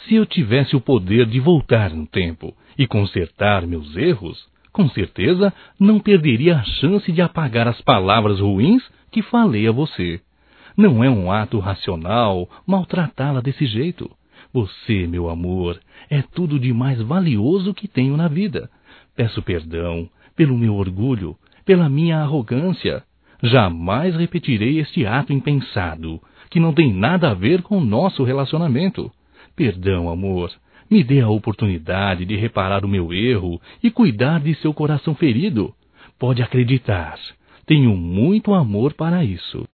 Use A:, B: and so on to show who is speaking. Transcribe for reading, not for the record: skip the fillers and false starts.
A: Se eu tivesse o poder de voltar no tempo e consertar meus erros, com certeza não perderia a chance de apagar as palavras ruins que falei a você. Não é um ato racional maltratá-la desse jeito. Você, meu amor, é tudo de mais valioso que tenho na vida. Peço perdão pelo meu orgulho, pela minha arrogância. Jamais repetirei este ato impensado, que não tem nada a ver com o nosso relacionamento. Perdão, amor. Me dê a oportunidade de reparar o meu erro e cuidar de seu coração ferido. Pode acreditar, tenho muito amor para isso.